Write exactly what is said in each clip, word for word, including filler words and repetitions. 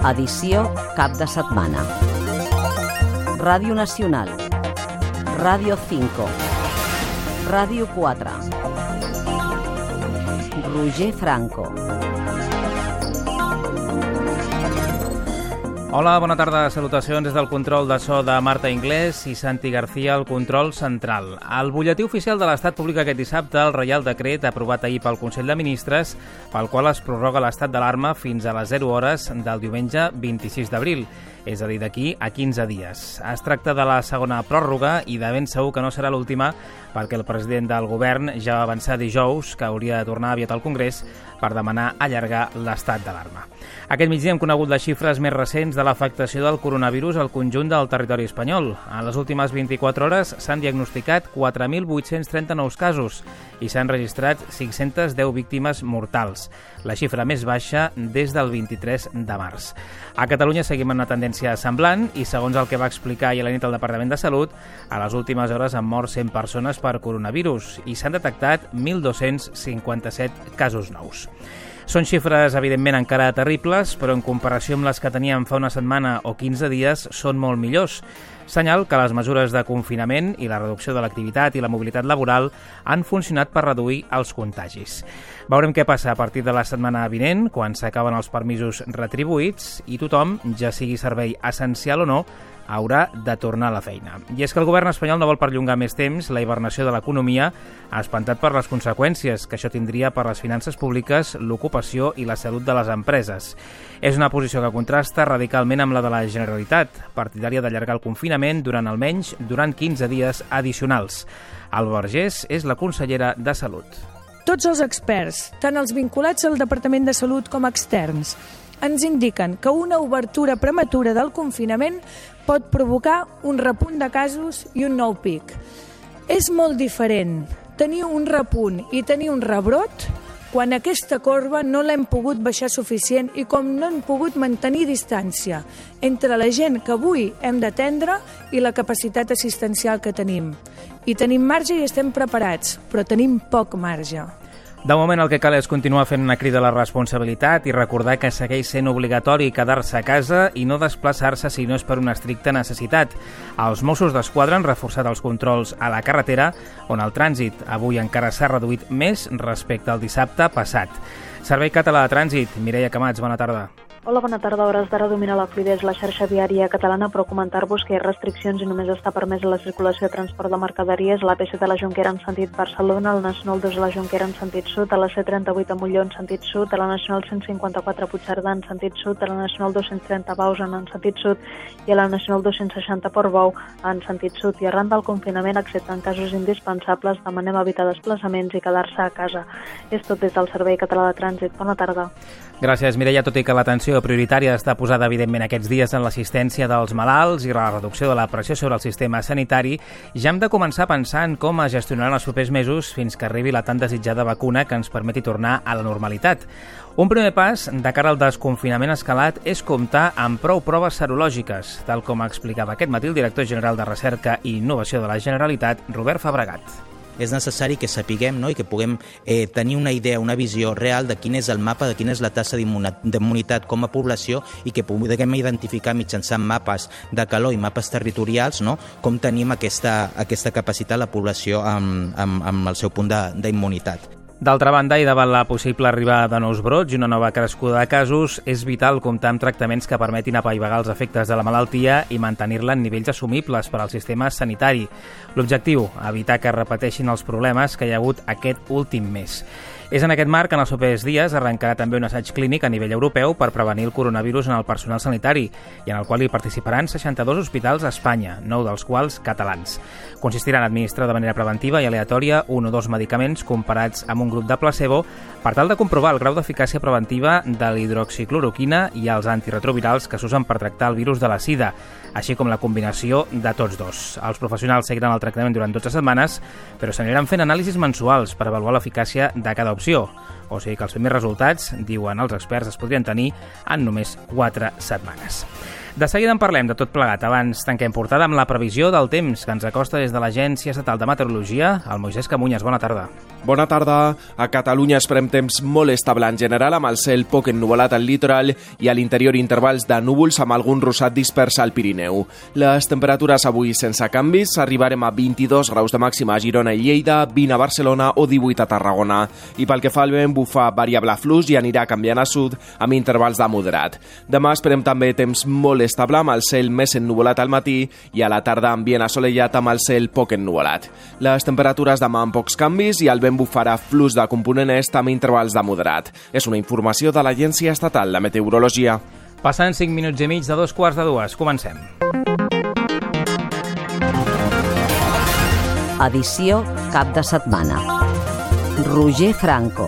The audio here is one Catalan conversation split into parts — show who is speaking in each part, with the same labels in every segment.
Speaker 1: Edició cap de setmana. Ràdio Nacional, Ràdio cinco, Ràdio quatre, Roger Franco.
Speaker 2: Hola, bona tarda. Salutacions des del control de so de Marta Inglés i Santi García al control central. Al butlletí oficial de l'Estat publica aquest dissabte el Reial Decret aprovat ahir pel Consell de Ministres pel qual es prorroga l'estat d'alarma fins a les zero hores del diumenge vint-i-sis d'abril, és a dir, d'aquí a quinze dies. Es tracta de la segona pròrroga i de ben segur que no serà l'última perquè el president del govern ja va avançar dijous que hauria de tornar aviat al Congrés per demanar allargar l'estat d'alarma. Aquest migdia hem conegut les xifres més recents de l'afectació del coronavirus al conjunt del territori espanyol. En les últimes vint-i-quatre hores s'han diagnosticat quatre mil vuit-cents trenta-nou casos i s'han registrat cinc-centes deu víctimes mortals, la xifra més baixa des del vint-i-tres de març. A Catalunya seguim en una tendència semblant i, segons el que va explicar ahir a la nit el Departament de Salut, a les últimes hores han mort cent persones per coronavirus i s'han detectat mil dos-cents cinquanta-set casos nous. Són xifres, evidentment, encara terribles, però en comparació amb les que teníem fa una setmana o quinze dies, són molt millors. Senyal que les mesures de confinament i la reducció de l'activitat i la mobilitat laboral han funcionat per reduir els contagis. Veurem què passa a partir de la setmana vinent, quan s'acaben els permisos retribuïts i tothom, ja sigui servei essencial o no, haurà de tornar a la feina. I és que el govern espanyol no vol perllongar més temps la hibernació de l'economia, espantat per les conseqüències que això tindria per les finances públiques, l'ocupació i la salut de les empreses. És una posició que contrasta radicalment amb la de la Generalitat, partidària d'allargar el confinament durant almenys durant quinze dies addicionals. Alba Vergés és la consellera de Salut.
Speaker 3: Tots els experts, tant els vinculats al Departament de Salut com externs, ens indiquen que una obertura prematura del confinament pot provocar un repunt de casos i un nou pic. És molt diferent tenir un repunt i tenir un rebrot quan aquesta corba no l'hem pogut baixar suficient i com no hem pogut mantenir distància entre la gent que avui hem d'atendre i la capacitat assistencial que tenim. I tenim marge i estem preparats, però tenim poc marge.
Speaker 2: De moment el que cal és continuar fent una crida a la responsabilitat i recordar que segueix sent obligatori quedar-se a casa i no desplaçar-se si no és per una estricta necessitat. Els Mossos d'Esquadra han reforçat els controls a la carretera, on el trànsit avui encara s'ha reduït més respecte al dissabte passat. Servei Català de Trànsit, Mireia Camats, bona tarda.
Speaker 4: Hola, bona tarda. A hores d'ara domina la fluïdesa la xarxa viària catalana, però comentar-vos que hi ha restriccions i només està permesa la circulació de transport de mercaderies a l'A P set de la Jonquera en sentit Barcelona, a la Nacional dos de la Jonquera en sentit sud, a la C trenta-vuit a Molló en sentit sud, a la Nacional cent cinquanta-quatre a Puigcerdà en sentit sud, a la Nacional dos-cents trenta a Bausen en sentit sud i a la Nacional dos-cents seixanta a Portbou en sentit sud. I arran del confinament, excepte en casos indispensables, demanem evitar desplaçaments i quedar-se a casa. És tot des del Servei Català de Trànsit. Bona tarda.
Speaker 2: Gràcies, Mireia. Tot i que l'atenció prioritària està posada, evidentment, aquests dies en l'assistència dels malalts i la reducció de la pressió sobre el sistema sanitari, ja hem de començar a pensar en com es gestionaran els propers mesos fins que arribi la tan desitjada vacuna que ens permeti tornar a la normalitat. Un primer pas de cara al desconfinament escalat és comptar amb prou proves serològiques, tal com explicava aquest matí el director general de Recerca i Innovació de la Generalitat, Robert Fabregat.
Speaker 5: És necessari que sapiguem, no?, i que puguem eh, tenir una idea, una visió real de quin és el mapa, de quina és la tassa d'immunitat com a població i que puguem identificar mitjançant mapes de calor i mapes territorials, no?, com tenim aquesta, aquesta capacitat la població amb, amb, amb el seu punt d'immunitat.
Speaker 2: D'altra banda, i davant la possible arribada de nous brots i una nova crescuda de casos, és vital comptar amb tractaments que permetin apaivagar els efectes de la malaltia i mantenir-la en nivells assumibles per al sistema sanitari. L'objectiu, evitar que es repeteixin els problemes que hi ha hagut aquest últim mes. És en aquest marc que en els propers dies arrencarà també un assaig clínic a nivell europeu per prevenir el coronavirus en el personal sanitari i en el qual hi participaran seixanta-dos hospitals a Espanya, nou dels quals catalans. Consistirà en administrar de manera preventiva i aleatòria un o dos medicaments comparats amb un grup de placebo per tal de comprovar el grau d'eficàcia preventiva de l'hidroxicloroquina i els antiretrovirals que s'usen per tractar el virus de la sida, així com la combinació de tots dos. Els professionals seguiran el tractament durant dotze setmanes, però s'aniran fent anàlisis mensuals per avaluar l'eficàcia de cada opció. O sigui que els primers resultats, diuen els experts, es podrien tenir en només quatre setmanes. De seguida en parlem de tot plegat. Abans tanquem portada amb la previsió del temps que ens acosta des de l'Agència Estatal de Meteorologia. El Moisès Camunyes, bona tarda.
Speaker 6: Bona tarda. A Catalunya esperem temps molt estable en general, amb el cel poc ennuvolat al litoral i a l'interior intervals de núvols amb algun ruixat dispers al Pirineu. Les temperatures avui sense canvis, arribarem a vint-i-dos graus de màxima a Girona i Lleida, vint a Barcelona o divuit a Tarragona. I pel que fa al vent, bufa variable flux i anirà canviant a sud amb intervals de moderat. Demà esperem també temps molt estable amb el cel més ennuvolat al matí i a la tarda ambient assolellat amb el cel poc ennuvolat. Les temperatures demà amb pocs canvis i el vent bufarà flux de component est amb intervals de moderat. És una informació de l'Agència Estatal de Meteorologia.
Speaker 2: Passant cinc minuts i mig de dos quarts de dues. Comencem.
Speaker 1: Edició cap de setmana. Roger Franco.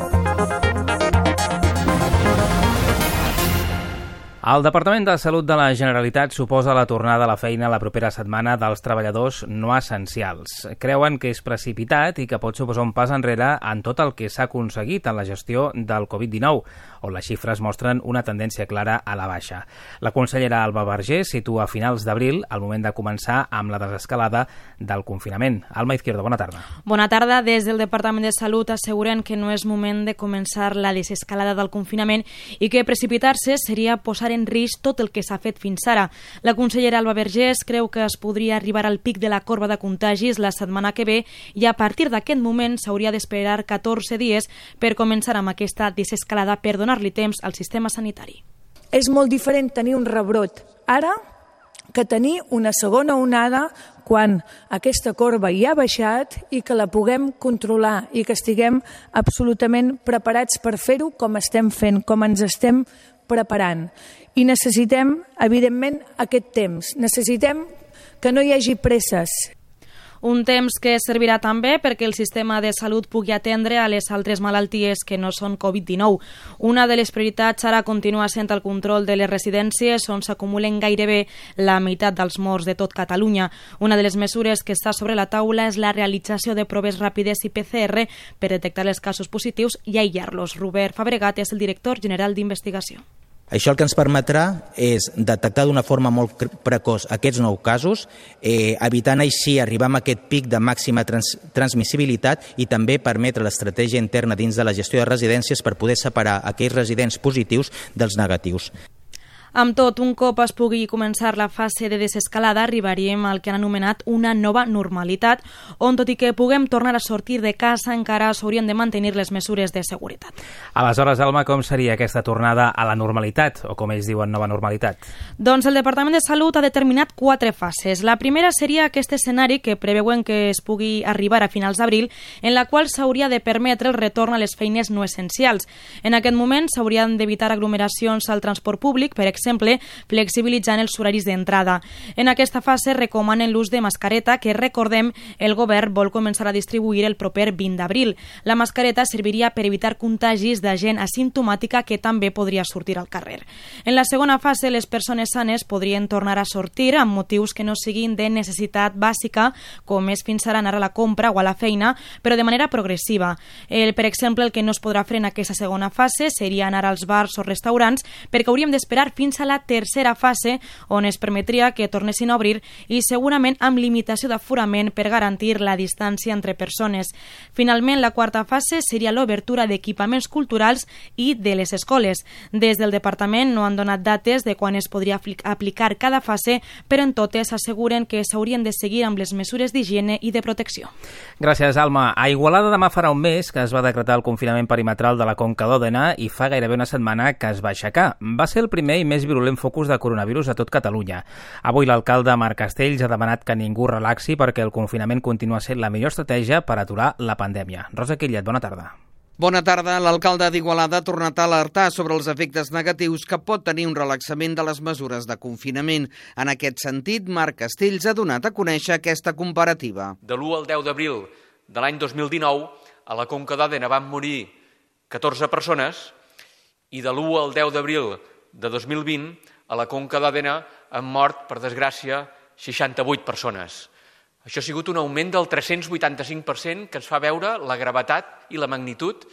Speaker 2: El Departament de Salut de la Generalitat suposa la tornada a la feina la propera setmana dels treballadors no essencials. Creuen que és precipitat i que pot suposar un pas enrere en tot el que s'ha aconseguit en la gestió del covid dinou, on les xifres mostren una tendència clara a la baixa. La consellera Alba Vergés situa a finals d'abril el moment de començar amb la desescalada del confinament. Alma Izquierdo, bona tarda.
Speaker 7: Bona tarda. Des del Departament de Salut asseguren que no és moment de començar la desescalada del confinament i que precipitar-se seria posar en risc tot el que s'ha fet fins ara. La consellera Alba Vergés creu que es podria arribar al pic de la corba de contagis la setmana que ve i a partir d'aquest moment s'hauria d'esperar catorze dies per començar amb aquesta desescalada per donar-li temps al sistema sanitari.
Speaker 3: És molt diferent tenir un rebrot ara que tenir una segona onada quan aquesta corba ja ha baixat i que la puguem controlar i que estiguem absolutament preparats per fer-ho com estem fent, com ens estem preparant. I necessitem, evidentment, aquest temps. Necessitem que no hi hagi presses.
Speaker 7: Un temps que servirà també perquè el sistema de salut pugui atendre a les altres malalties que no són covid dinou. Una de les prioritats ara continua sent el control de les residències on s'acumulen gairebé la meitat dels morts de tot Catalunya. Una de les mesures que està sobre la taula és la realització de proves ràpides i P C R per detectar els casos positius i aïllar-los. Robert Fabregat és el director general d'investigació.
Speaker 5: Això el que ens permetrà és detectar d'una forma molt precoç aquests nou casos, eh, evitant així arribar a aquest pic de màxima trans transmissibilitat i també permetre l'estratègia interna dins de la gestió de residències per poder separar aquells residents positius dels negatius.
Speaker 7: Amb tot, un cop es pugui començar la fase de desescalada, arribaríem al que han anomenat una nova normalitat, on tot i que puguem tornar a sortir de casa, encara s'haurien de mantenir les mesures de seguretat.
Speaker 2: Aleshores, Alma, com seria aquesta tornada a la normalitat, o com ells diuen, nova normalitat?
Speaker 7: Doncs el Departament de Salut ha determinat quatre fases. La primera seria aquest escenari que preveuen que es pugui arribar a finals d'abril, en la qual s'hauria de permetre el retorn a les feines no essencials. En aquest moment s'haurien d'evitar aglomeracions al transport públic, per exemple, exemple, flexibilitzant els horaris d'entrada. En aquesta fase recomanen l'ús de mascareta que, recordem, el govern vol començar a distribuir el proper vint d'abril. La mascareta serviria per evitar contagis de gent asimptomàtica que també podria sortir al carrer. En la segona fase, les persones sanes podrien tornar a sortir amb motius que no siguin de necessitat bàsica, com és fins ara anar a la compra o a la feina, però de manera progressiva. El, per exemple, el que no es podrà fer en aquesta segona fase seria anar als bars o restaurants, perquè hauríem d'esperar fins a la tercera fase, on es permetria que tornessin a obrir i segurament amb limitació d'aforament per garantir la distància entre persones. Finalment, la quarta fase seria l'obertura d'equipaments culturals i de les escoles. Des del departament no han donat dates de quan es podria aplicar cada fase, però en totes asseguren que s'haurien de seguir amb les mesures d'higiene i de protecció.
Speaker 2: Gràcies, Alma. A Igualada demà farà un mes que es va decretar el confinament perimetral de la Conca d'Òdena i fa gairebé una setmana que es va aixecar. Va ser el primer i més virulent focus de coronavirus a tot Catalunya. Avui l'alcalde Marc Castells ha demanat que ningú relaxi perquè el confinament continua sent la millor estratègia per aturar la pandèmia. Rosa Quillet, bona tarda.
Speaker 8: Bona tarda. L'alcalde d'Igualada ha tornat a alertar sobre els efectes negatius que pot tenir un relaxament de les mesures de confinament. En aquest sentit, Marc Castells ha donat a conèixer aquesta comparativa.
Speaker 9: De l'u al deu d'abril de l'any dos mil dinou, a la Conca d'Òdena van morir catorze persones i de l'u al deu d'abril de dos mil vint, a la Conca d'Òdena han mort, per desgràcia, seixanta-vuit persones. Això ha sigut un augment del tres-cents vuitanta-cinc per cent que ens fa veure la gravetat i la magnitud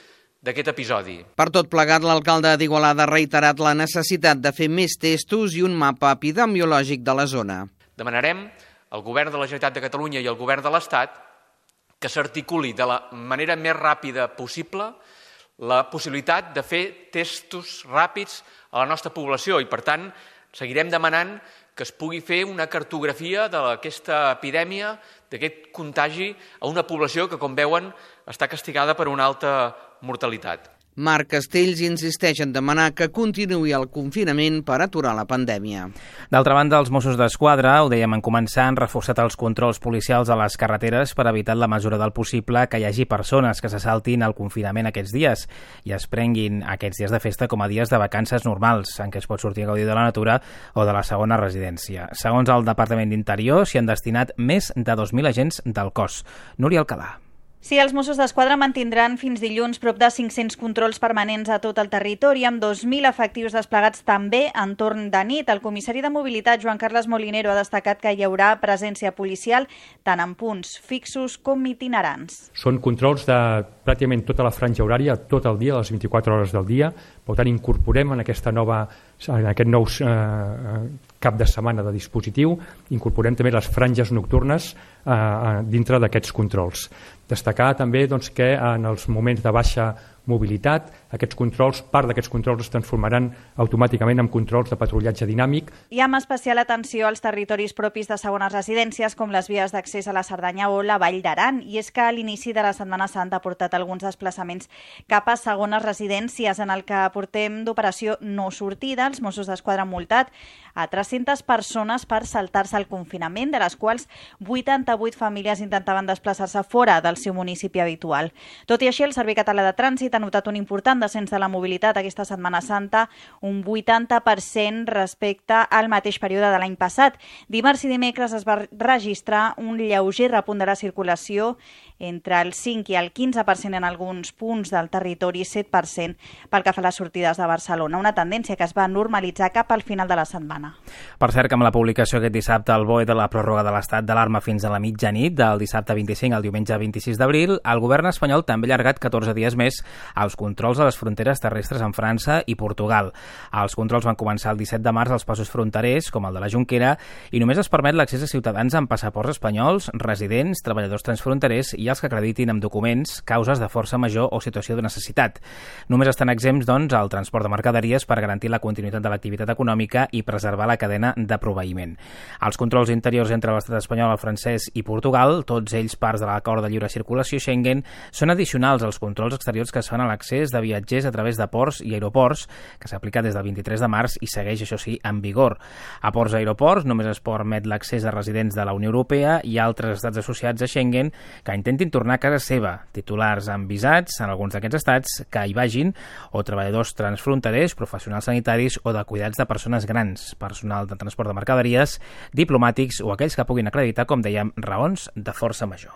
Speaker 9: d'aquest episodi.
Speaker 8: Per tot plegat, l'alcalde d'Igualada ha reiterat la necessitat de fer més testos i un mapa epidemiològic de la zona.
Speaker 9: Demanarem al Govern de la Generalitat de Catalunya i al Govern de l'Estat que s'articuli de la manera més ràpida possible la possibilitat de fer testos ràpids a la nostra població i, per tant, seguirem demanant que es pugui fer una cartografia d'aquesta epidèmia, d'aquest contagi a una població que, com veuen, està castigada per una alta mortalitat.
Speaker 8: Marc Castells insisteix en demanar que continuï el confinament per aturar la pandèmia.
Speaker 2: D'altra banda, els Mossos d'Esquadra, ho dèiem en començar, han reforçat els controls policials a les carreteres per evitar la mesura del possible que hi hagi persones que se saltin el confinament aquests dies i es prenguin aquests dies de festa com a dies de vacances normals, en què es pot sortir a gaudir de la natura o de la segona residència. Segons el Departament d'Interior, s'hi han destinat més de dos mil agents del cos. Núria Alcalà.
Speaker 10: Sí, els Mossos d'Esquadra mantindran fins dilluns prop de cinc-cents controls permanents a tot el territori, amb dos mil efectius desplegats també en torn de nit. El comissari de Mobilitat, Joan Carles Molinero, ha destacat que hi haurà presència policial tant en punts fixos com itinerants.
Speaker 11: Són controls de pràcticament tota la franja horària, tot el dia, les vint-i-quatre hores del dia. Per tant, incorporem en aquesta nova, en aquest nou eh, cap de setmana de dispositiu, incorporem també les franges nocturnes eh, dintre d'aquests controls. Destacar també doncs, que en els moments de baixa mobilitat, aquests controls, part d'aquests controls es transformaran automàticament en controls de patrullatge dinàmic.
Speaker 10: I amb especial atenció als territoris propis de segones residències, com les vies d'accés a la Cerdanya o la Vall d'Aran. I és que a l'inici de la Setmana Santa ha portat alguns desplaçaments cap a segones residències, en el que portem d'operació no sortida. Els Mossos d'Esquadra han multat a tres-centes persones per saltar-se el confinament, de les quals vuitanta-vuit famílies intentaven desplaçar-se fora del seu municipi habitual. Tot i així, el Servei Català de Trànsit ha notat un important descens de la mobilitat aquesta Setmana Santa, un vuitanta per cent respecte al mateix període de l'any passat. Dimarts i dimecres es va registrar un lleuger repunt de la circulació, entre el cinc i el quinze per cent en alguns punts del territori, set per cent pel que fa a les sortides de Barcelona, una tendència que es va normalitzar cap al final de la setmana.
Speaker 2: Per cert, que amb la publicació aquest dissabte al B O E de la pròrroga de l'estat d'alarma fins a la mitjanit, del dissabte vint-i-cinc al diumenge vint-i-sis d'abril, el govern espanyol també ha allargat catorze dies més els controls a les fronteres terrestres amb França i Portugal. Els controls van començar el disset de març als passos fronterers, com el de la Jonquera, i només es permet l'accés a ciutadans amb passaports espanyols, residents, treballadors transfronterers i els que acreditin amb documents causes de força major o situació de necessitat. Només estan exempts, doncs, el transport de mercaderies per garantir la continuïtat de l'activitat econòmica i preservar la cadena de proveïment. Els controls interiors entre l'estat espanyol, el francès i Portugal, tots ells parts de l'acord de lliure circulació Schengen, són addicionals als controls exteriors que es fan a l'accés de viatgers a través de ports i aeroports, que s'aplica des del vint-i-tres de març i segueix, això sí, en vigor. A ports i aeroports només es permet l'accés a residents de la Unió Europea i altres estats associats a Schengen que intentin tornar a casa seva, titulars amb visats en alguns d'aquests estats que hi vagin, o treballadors transfronterers, professionals sanitaris o de cuidats de persones grans, personal de transport de mercaderies, diplomàtics o aquells que puguin acreditar, com dèiem, raons de força major.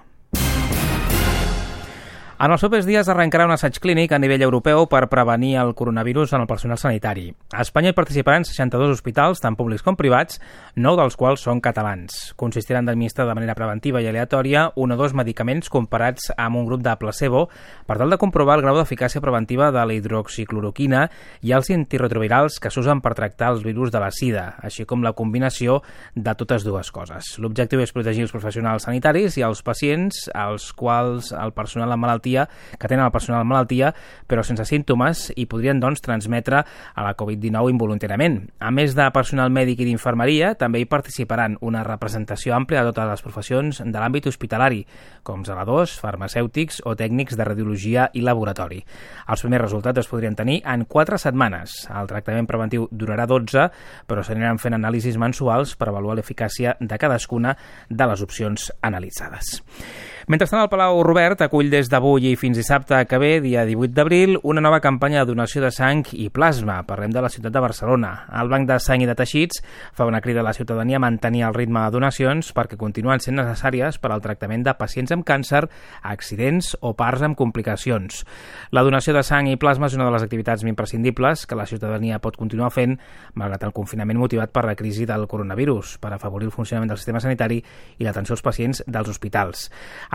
Speaker 2: En els propers dies arrencarà un assaig clínic a nivell europeu per prevenir el coronavirus en el personal sanitari. A Espanya hi participaran seixanta-dos hospitals, tant públics com privats, nou dels quals són catalans. Consistiran d'administrar de manera preventiva i aleatòria un o dos medicaments comparats amb un grup de placebo per tal de comprovar el grau d'eficàcia preventiva de la hidroxicloroquina i els antirretrovirals que s'usen per tractar els virus de la sida, així com la combinació de totes dues coses. L'objectiu és protegir els professionals sanitaris i els pacients, als quals el personal amb malaltia que tenen el personal amb malaltia, però sense símptomes i podrien, doncs, transmetre a la covid dinou involuntàriament. A més de personal mèdic i d'infermeria, també hi participaran una representació àmplia de totes les professions de l'àmbit hospitalari, com zeladors, farmacèutics o tècnics de radiologia i laboratori. Els primers resultats es podrien tenir en quatre setmanes. El tractament preventiu durarà dotze, però s'aniran fent anàlisis mensuals per avaluar l'eficàcia de cadascuna de les opcions analitzades. Mentrestant, el Palau Robert acull des d'avui i fins dissabte que ve, dia divuit d'abril, una nova campanya de donació de sang i plasma. Parlem de la ciutat de Barcelona. El Banc de Sang i de Teixits fa una crida a la ciutadania a mantenir el ritme de donacions perquè continuen sent necessàries per al tractament de pacients amb càncer, accidents o parts amb complicacions. La donació de sang i plasma és una de les activitats imprescindibles que la ciutadania pot continuar fent malgrat el confinament motivat per la crisi del coronavirus, per afavorir el funcionament del sistema sanitari i l'atenció als pacients dels hospitals.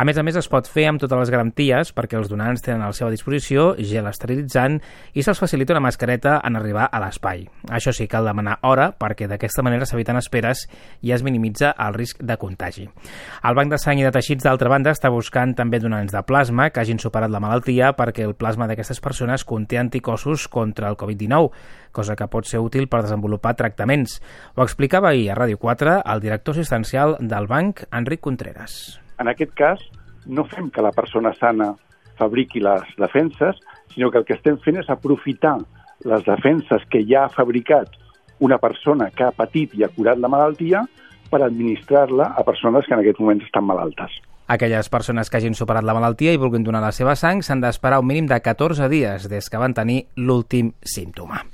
Speaker 2: A més a més, es pot fer amb totes les garanties perquè els donants tenen a la seva disposició gel esterilitzant i se'ls facilita una mascareta en arribar a l'espai. Això sí, cal demanar hora perquè d'aquesta manera s'eviten esperes i es minimitza el risc de contagi. El Banc de Sang i de Teixits, d'altra banda, està buscant també donants de plasma que hagin superat la malaltia perquè el plasma d'aquestes persones conté anticossos contra el covid dinou, cosa que pot ser útil per desenvolupar tractaments. Ho explicava ahir a Ràdio quatre el director assistencial del banc, Enric Contreras.
Speaker 12: En aquest cas, no fem que la persona sana fabriqui les defenses, sinó que el que estem fent és aprofitar les defenses que ja ha fabricat una persona que ha patit i ha curat la malaltia per administrar-la a persones que en aquest moment estan malaltes.
Speaker 2: Aquelles persones que hagin superat la malaltia i vulguin donar la seva sang s'han d'esperar un mínim de catorze dies des que van tenir l'últim símptoma.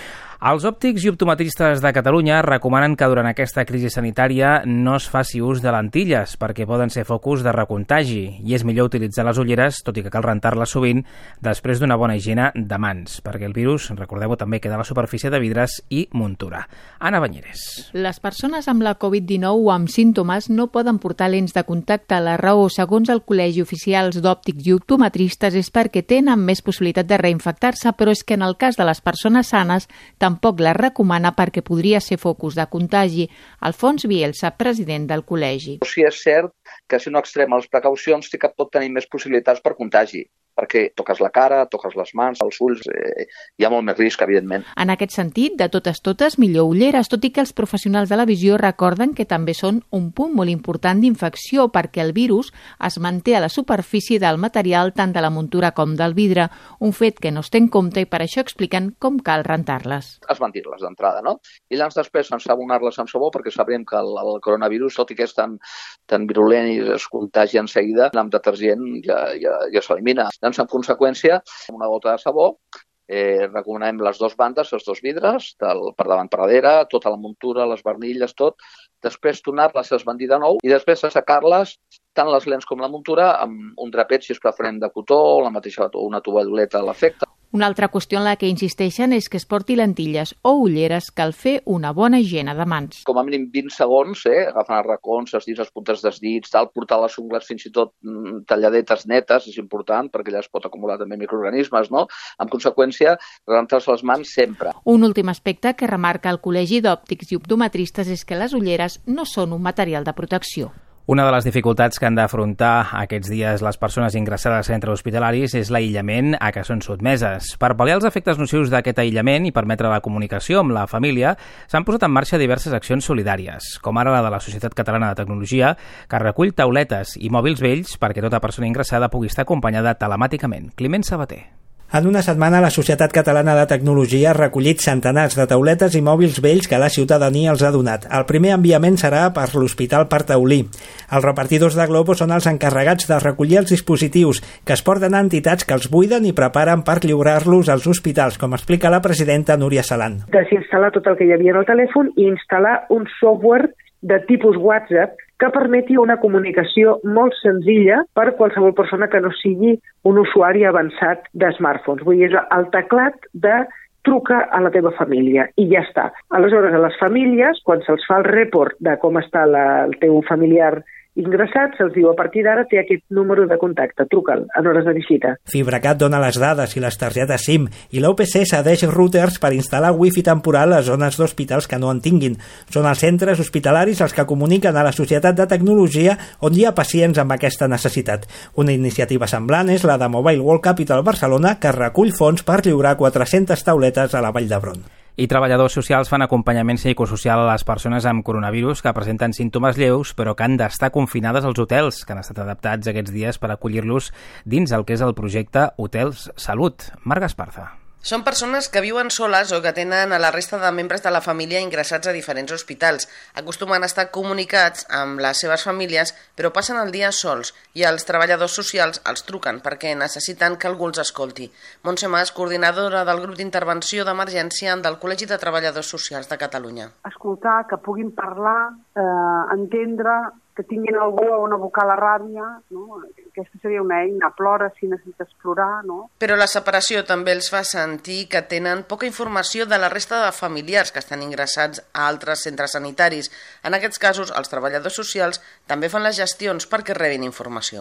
Speaker 2: Els òptics i optometristes de Catalunya recomanen que durant aquesta crisi sanitària no es faci ús de lentilles perquè poden ser focus de recontagi i és millor utilitzar les ulleres, tot i que cal rentar-les sovint, després d'una bona higiene de mans, perquè el virus, recordeu-ho, també queda a la superfície de vidres i muntura. Anna Banyeres.
Speaker 13: Les persones amb la covid dinou o amb símptomes no poden portar lents de contacte. La raó, segons el Col·legi Oficials d'Òptics i Optometristes, és perquè tenen més possibilitat de reinfectar-se, però és que en el cas de les persones sanes tampoc la recomana perquè podria ser focus de contagi. Alfons Bielsa, president del col·legi.
Speaker 14: Sí, és cert que si no extrema les precaucions sí que pot tenir més possibilitats per contagi, perquè toques la cara, toques les mans, els ulls, eh, hi ha molt més risc, evidentment.
Speaker 13: En aquest sentit, de totes totes, millor ulleres, tot i que els professionals de la visió recorden que també són un punt molt important d'infecció perquè el virus es manté a la superfície del material tant de la muntura com del vidre, un fet que no es té en compte i per això expliquen com cal rentar-les.
Speaker 14: Esbandir-les d'entrada, no? I llavors després ensabonar-les amb sabó perquè sabrem que el, el coronavirus, tot i que és tan, tan virulent i es contagia en seguida, amb detergent ja, ja, ja s'elimina. Doncs, en conseqüència, una gota de sabó, eh, recomanem les dues bandes, els dos vidres, del, per davant per darrere, tota la muntura, les barnilles, tot. Després tornar-les a esbandir de nou i després assecar-les, tant les lents com la muntura, amb un drapet, si és preferent de cotó, o la mateixa una tovalloleta a l'efecte.
Speaker 13: Una altra qüestió en la que insisteixen és que es porti lentilles o ulleres, cal fer una bona higiene de mans.
Speaker 14: Com a mínim vint segons, eh, agafant els racons, els dits, les puntes dels dits, tal, portar les ungles fins i tot mm, talladetes netes, és important, perquè allà es pot acumular també microorganismes, no? En conseqüència, rentar-se les mans sempre.
Speaker 13: Un últim aspecte que remarca el Col·legi d'Òptics i Optometristes és que les ulleres no són un material de protecció.
Speaker 2: Una de les dificultats que han d'afrontar aquests dies les persones ingressades a centres hospitalaris és l'aïllament a què són sotmeses. Per pal·liar els efectes nocius d'aquest aïllament i permetre la comunicació amb la família, s'han posat en marxa diverses accions solidàries, com ara la de la Societat Catalana de Tecnologia, que recull tauletes i mòbils vells perquè tota persona ingressada pugui estar acompanyada telemàticament. Climent Sabater.
Speaker 15: En una setmana, la Societat Catalana de Tecnologia ha recollit centenars de tauletes i mòbils vells que la ciutadania els ha donat. El primer enviament serà per l'Hospital Partaulí. Els repartidors de Globo són els encarregats de recollir els dispositius que es porten a entitats que els buiden i preparen per lliurar-los als hospitals, com explica la presidenta Núria Salan.
Speaker 16: Desinstal·lar tot el que hi havia en el telèfon i instal·lar un software de tipus WhatsApp que permeti una comunicació molt senzilla per qualsevol persona que no sigui un usuari avançat de smartphones. Vull dir, és el teclat de truca a la teva família i ja està. Aleshores, a les famílies, quan se'ls fa el report de com està la, el teu familiar ingressat, se'ls diu a partir d'ara té aquest número de contacte, truca'l en hores de visita.
Speaker 15: FibraCat dona les dades i les targetes SIM i l'O P C cedeix routers per instal·lar wifi temporal a zones d'hospitals que no en tinguin. Són els centres hospitalaris els que comuniquen a la Societat de Tecnologia on hi ha pacients amb aquesta necessitat. Una iniciativa semblant és la de Mobile World Capital Barcelona, que recull fons per lliurar quatre-centes tauletes a la Vall d'Hebron.
Speaker 2: I treballadors socials fan acompanyament psicosocial a les persones amb coronavirus que presenten símptomes lleus però que han d'estar confinades als hotels, que han estat adaptats aquests dies per acollir-los dins el que és el projecte Hotels Salut. Marc Esparza.
Speaker 17: Són persones que viuen soles o que tenen a la resta de membres de la família ingressats a diferents hospitals. Acostumen a estar comunicats amb les seves famílies, però passen el dia sols i els treballadors socials els truquen perquè necessiten que algú els escolti. Montse Mas, coordinadora del grup d'intervenció d'emergència del Col·legi de Treballadors Socials de Catalunya.
Speaker 18: Escoltar, que puguin parlar, eh, entendre, que tinguin algú on abocar la ràbia, no? Aquesta seria una eina, plora si necessites plorar, no?
Speaker 17: Però la separació també els fa sentir que tenen poca informació de la resta de familiars que estan ingressats a altres centres sanitaris. En aquests casos, els treballadors socials també fan les gestions perquè rebin informació.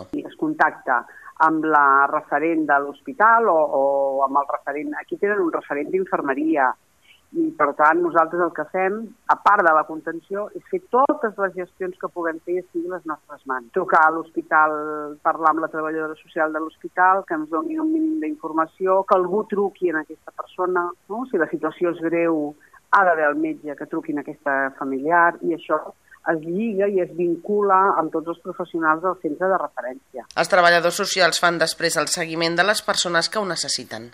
Speaker 18: contacte amb la referent de l'hospital o, o amb el referent... Aquí tenen un referent d'infermeria i, per tant, nosaltres el que fem, a part de la contenció, és fer totes les gestions que puguem fer i estiguin les nostres mans. Trucar a l'hospital, parlar amb la treballadora social de l'hospital, que ens doni un mínim d'informació, que algú truqui a aquesta persona, no? Si la situació és greu, ha d'haver el metge que truquin a aquesta familiar i això es lliga i es vincula amb tots els professionals del centre de referència.
Speaker 17: Els treballadors socials fan després el seguiment de les persones que ho necessiten.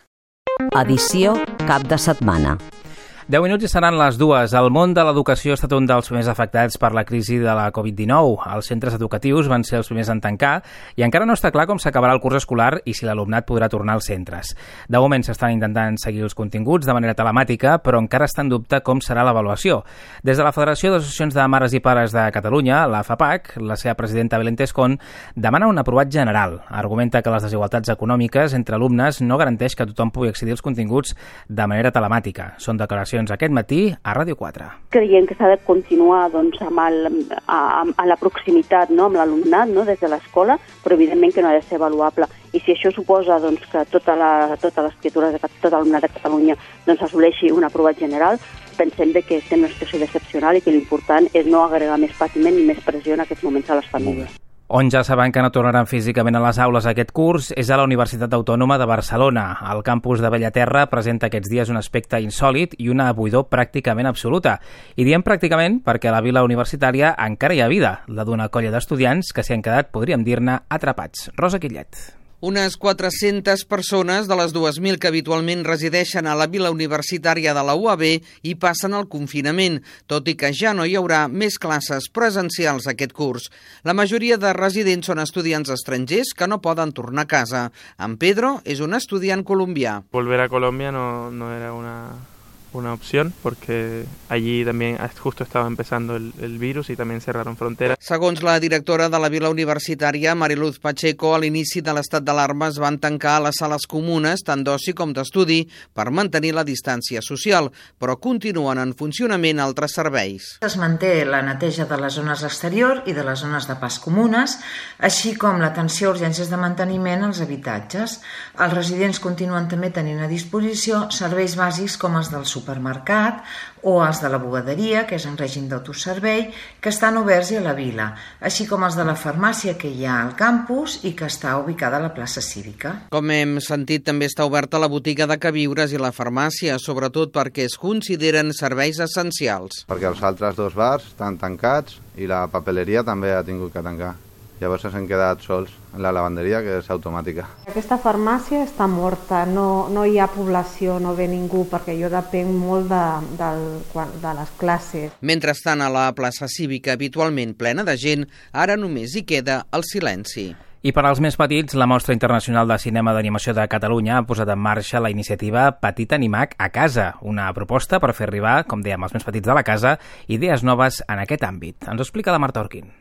Speaker 1: Edició Cap de Setmana.
Speaker 2: deu minuts i seran les dues. El món de l'educació ha estat un dels primers afectats per la crisi de la covid dinou. Els centres educatius van ser els primers en tancar i encara no està clar com s'acabarà el curs escolar i si l'alumnat podrà tornar als centres. De moment s'estan intentant seguir els continguts de manera telemàtica, però encara està en dubte com serà l'avaluació. Des de la Federació d'Associacions de Mares i Pares de Catalunya, la FAPAC, la seva presidenta Belén Tescon, demana un aprovat general. Argumenta que les desigualtats econòmiques entre alumnes no garanteix que tothom pugui accedir als continguts de manera telemàtica. Són declaracions aquest matí a Ràdio quatre.
Speaker 19: Creiem que s'ha de continuar doncs, amb, el, a, a la proximitat, no? Amb l'alumnat, no? Des de l'escola, però evidentment que no ha de ser avaluable. I si això suposa doncs, que tota la, totes les criatures, de, tot l'alumnat de Catalunya doncs, assoleixi un aprovat general, pensem de que estem en una situació excepcional i que l'important és no agregar més patiment ni més pressió en aquests moments a les famílies.
Speaker 2: On ja saben que no tornaran físicament a les aules aquest curs és a la Universitat Autònoma de Barcelona. El campus de Bellaterra presenta aquests dies un aspecte insòlit i una buidor pràcticament absoluta. I diem pràcticament perquè a la vila universitària encara hi ha vida, la d'una colla d'estudiants que s'hi han quedat, podríem dir-ne, atrapats. Rosa Quillet.
Speaker 8: Unes quatre-centes persones de les dues mil que habitualment resideixen a la vila universitària de la U A B hi passen el confinament, tot i que ja no hi haurà més classes presencials aquest curs. La majoria de residents són estudiants estrangers que no poden tornar a casa. En Pedro és un estudiant colombià.
Speaker 20: Volver a Colombia no, no era una... una opción porque allí también justo estaba empezando el, el virus y también cerraron fronteras.
Speaker 8: Segons la directora de la vila universitària, Mariluz Pacheco, a l'inici de l'estat d'alarma es van tancar les sales comunes, tant d'oci com d'estudi, per mantenir la distància social, però continuen en funcionament altres serveis.
Speaker 21: Es manté la neteja de les zones exterior i de les zones de pas comunes, així com l'atenció a urgències de manteniment als habitatges. Els residents continuen també tenint a disposició serveis bàsics com els del supermercat o els de la bugaderia, que és en règim d'autoservei, que estan oberts a la vila, així com els de la farmàcia que hi ha al campus i que està ubicada a la plaça Cívica.
Speaker 8: Com hem sentit, també està oberta la botiga de queviures i la farmàcia, sobretot perquè es consideren serveis essencials.
Speaker 22: Perquè els altres dos bars estan tancats i la papeleria també ha tingut que tancar. Llavors ens hem quedat sols en la lavanderia, que és automàtica.
Speaker 23: Aquesta farmàcia està morta, no, no hi ha població, no ve ningú, perquè jo depenc molt de, de, de les classes.
Speaker 8: Mentrestant, a la plaça Cívica, habitualment plena de gent, ara només hi queda el silenci.
Speaker 2: I per als més petits, la Mostra Internacional de Cinema d'Animació de Catalunya ha posat en marxa la iniciativa Petit Animac a casa, una proposta per fer arribar, com dèiem, als més petits de la casa, idees noves en aquest àmbit. Ens ho explica la Marta Orquín.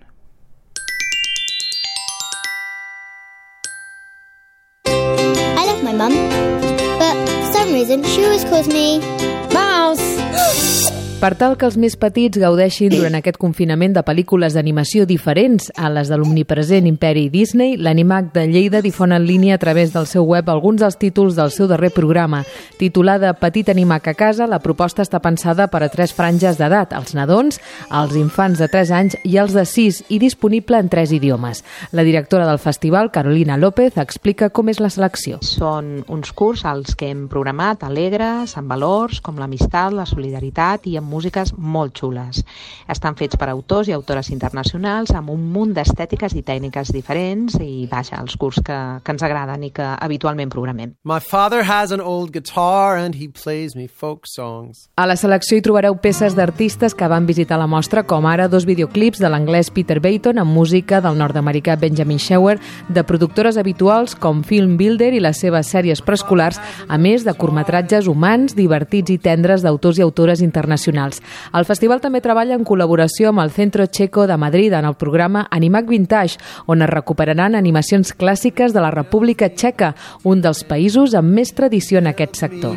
Speaker 24: My mum, but for some reason she always calls me Mouse.
Speaker 13: Per tal que els més petits gaudeixin durant aquest confinament de pel·lícules d'animació diferents a les de l'omnipresent imperi Disney, l'Animac de Lleida difon en línia a través del seu web alguns dels títols del seu darrer programa. Titulada Petit Animac a casa, la proposta està pensada per a tres franges d'edat, els nadons, els infants de tres anys i els de sis, i disponible en tres idiomes. La directora del festival, Carolina López, explica com és la selecció.
Speaker 25: Són uns curs als que hem programat alegres, amb valors com l'amistat, la solidaritat i amb músiques molt xules. Estan fets per autors i autores internacionals amb un munt d'estètiques i tècniques diferents i, vaja, els curs que, que ens agraden i que habitualment programem.
Speaker 26: My father has an old guitar and he plays me folk songs.
Speaker 13: A la selecció hi trobareu peces d'artistes que van visitar la mostra, com ara dos videoclips de l'anglès Peter Bayton amb música del nord-americà Benjamin Schauer, de productores habituals com Film Builder i les seves sèries preescolars, a més de curtmetratges humans, divertits i tendres d'autors i autores internacionals. El festival també treballa en col·laboració amb el Centro Checo de Madrid en el programa Animac Vintage, on es recuperaran animacions clàssiques de la República Txeca, un dels països amb més tradició en aquest sector.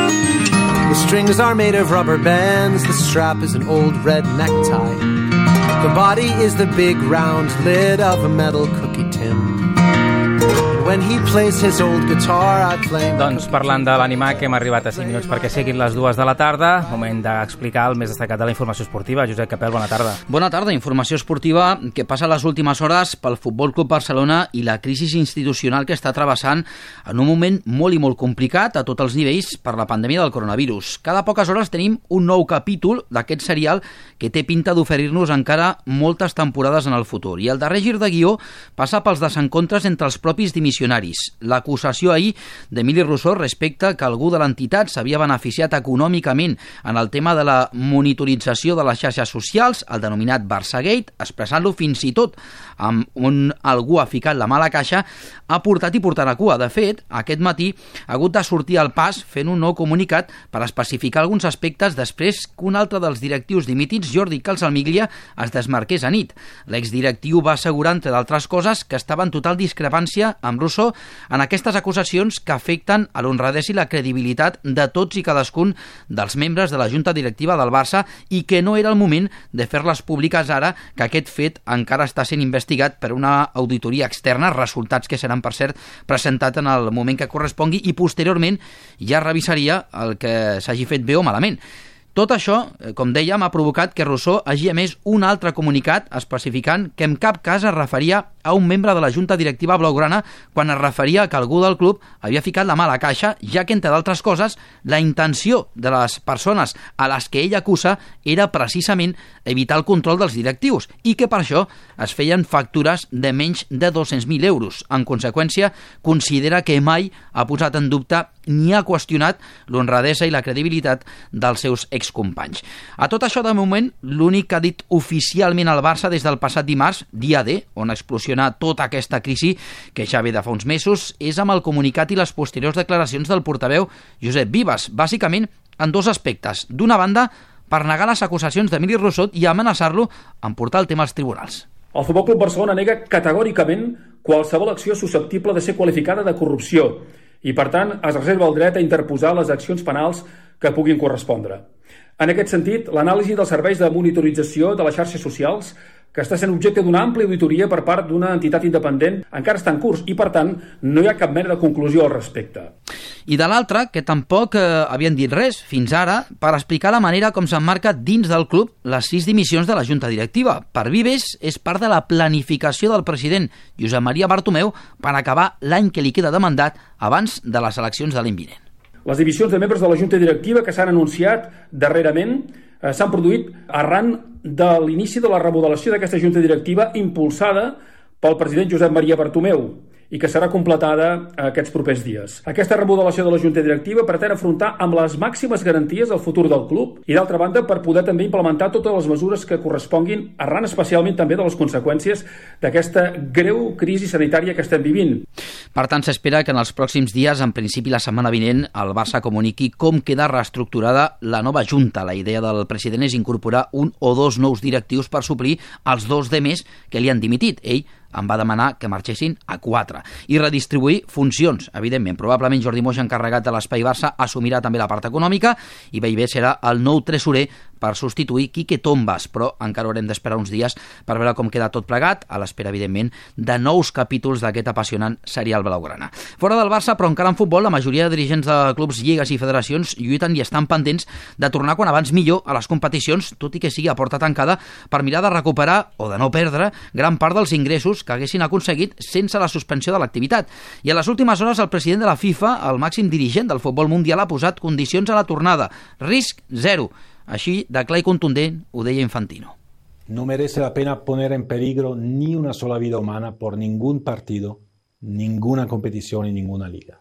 Speaker 26: The strings are made of rubber bands, the strap is an old red necktie. The body is the big round lid of a metal cookie tin. When he plays his old guitar, I play...
Speaker 2: Doncs parlant de l'animar, que hem arribat a cinc minuts perquè siguin les dues de la tarda, moment d'explicar el més destacat de la informació esportiva. Josep Capel, bona tarda.
Speaker 3: Bona tarda. Informació esportiva que passa les últimes hores pel Futbol Club Barcelona i la crisi institucional que està travessant en un moment molt i molt complicat a tots els nivells per la pandèmia del coronavirus. Cada poques hores tenim un nou capítol d'aquest serial que té pinta d'oferir-nos encara moltes temporades en el futur. I el darrer gir de guió passa pels desencontres entre els propis dimissionaris. L'acusació ahir d'Emili Rousseau respecte que algú de l'entitat s'havia beneficiat econòmicament en el tema de la monitorització de les xarxes socials, el denominat Barçagate, expressant-lo fins i tot amb on algú ha ficat la mala caixa, ha portat i portarà cua. De fet, aquest matí ha hagut de sortir al pas fent un nou comunicat per especificar alguns aspectes després que un altre dels directius dimitits, Jordi Calsamiglia, es desmarqués a nit. L'exdirectiu va assegurar, entre d'altres coses, que estava en total discrepància amb Rousseau en aquestes acusacions que afecten a l'honradesa i la credibilitat de tots i cadascun dels membres de la Junta Directiva del Barça i que no era el moment de fer-les públiques ara que aquest fet encara està sent investigat per una auditoria externa, resultats que seran, per cert, presentats en el moment que correspongui i posteriorment ja revisaria el que s'hagi fet bé o malament. Tot això, com dèiem, ha provocat que Rousseau hagi emès un altre comunicat especificant que en cap cas es referia a un membre de la Junta Directiva blaugrana quan es referia que algú del club havia ficat la mà a la caixa, ja que, entre d'altres coses, la intenció de les persones a les que ell acusa era precisament evitar el control dels directius i que per això es feien factures de menys de dos-cents mil euros. En conseqüència, considera que mai ha posat en dubte ni ha qüestionat l'honradesa i la credibilitat dels seus excompanys. A tot això, de moment, l'únic que ha dit oficialment al Barça des del passat dimarts, dia D, on explosionà tota aquesta crisi que ja ve de fa uns mesos, és amb el comunicat i les posteriors declaracions del portaveu Josep Vives, bàsicament en dos aspectes. D'una banda, per negar les acusacions d'Emili Rousseau i amenaçar-lo en portar el tema als tribunals.
Speaker 4: El Futbol Club Barcelona nega categòricament qualsevol acció susceptible de ser qualificada de corrupció i, per tant, es reserva el dret a interposar les accions penals que puguin correspondre. En aquest sentit, l'anàlisi dels serveis de monitorització de les xarxes socials, que està sent objecte d'una àmplia auditoria per part d'una entitat independent, encara està en curs i, per tant, no hi ha cap mena de conclusió al respecte.
Speaker 3: I de l'altra, que tampoc eh, havien dit res fins ara per explicar la manera com s'emmarca dins del club les sis dimissions de la Junta Directiva. Per Vives, és part de la planificació del president Josep Maria Bartomeu per acabar l'any que li queda de mandat abans de les eleccions de l'any vinent.
Speaker 4: Les dimissions de membres de la Junta Directiva que s'han anunciat darrerament eh, s'han produït arran de l'inici de la remodelació d'aquesta Junta Directiva impulsada pel president Josep Maria Bartomeu i que serà completada aquests propers dies. Aquesta remodelació de la Junta Directiva pretén afrontar amb les màximes garanties el futur del club i, d'altra banda, per poder també implementar totes les mesures que corresponguin, arran especialment també de les conseqüències d'aquesta greu crisi sanitària que estem vivint.
Speaker 3: Per tant, s'espera que en els pròxims dies, en principi la setmana vinent, el Barça comuniqui com queda reestructurada la nova Junta. La idea del president és incorporar un o dos nous directius per suplir els dos de més que li han dimitit. Ell em va demanar que marxessin a quatre i redistribuir funcions. Evidentment, probablement Jordi Moix, encarregat de l'Espai Barça, assumirà també la part econòmica i Bellver serà el nou tresorer per substituir Quique Tombas, però encara haurem d'esperar uns dies per veure com queda tot plegat, a l'espera, evidentment, de nous capítols d'aquest apassionant serial blaugrana. Fora del Barça, però encara en futbol, la majoria de dirigents de clubs, lligues i federacions lluiten i estan pendents de tornar quan abans millor a les competicions, tot i que sigui a porta tancada, per mirar de recuperar o de no perdre gran part dels ingressos que haguessin aconseguit sense la suspensió de l'activitat. I a les últimes hores el president de la FIFA, el màxim dirigent del futbol mundial, ha posat condicions a la tornada. Risc zero. Així, de clar i contundent, ho deia Infantino.
Speaker 5: No merece la pena poner en peligro ni una sola vida humana por ningún partido, ninguna competición y ninguna liga.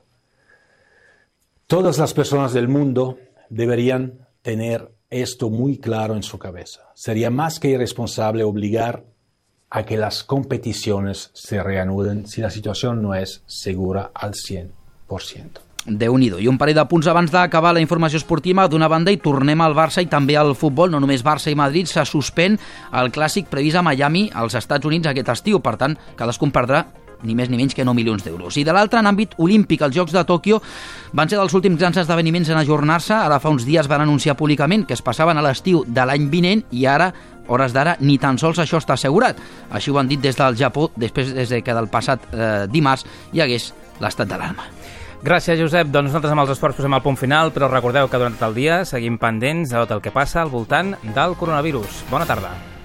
Speaker 5: Todas las personas del mundo deberían tener esto muy claro en su cabeza. Sería más que irresponsable obligar a que las competiciones se reanuden si la situación no es segura al cien por ciento.
Speaker 3: Déu-n'hi-do. I un parell de punts abans d'acabar la informació esportiva. D'una banda, i tornem al Barça i també al futbol, no només Barça i Madrid, se suspèn el clàssic previst a Miami als Estats Units aquest estiu. Per tant, cadascun perdrà ni més ni menys que nou milions d'euros. I de l'altre, en àmbit olímpic, els Jocs de Tòquio van ser dels últims grans esdeveniments en ajornar-se. Ara fa uns dies van anunciar públicament que es passaven a l'estiu de l'any vinent i ara hores d'ara, ni tan sols això està assegurat. Així ho han dit des del Japó, després des que del passat eh, dimarts hi hagués l'estat d'alarma.
Speaker 2: Gràcies, Josep. Doncs nosaltres amb els esports posem el punt final, però recordeu que durant el dia seguim pendents de tot el que passa al voltant del coronavirus. Bona tarda.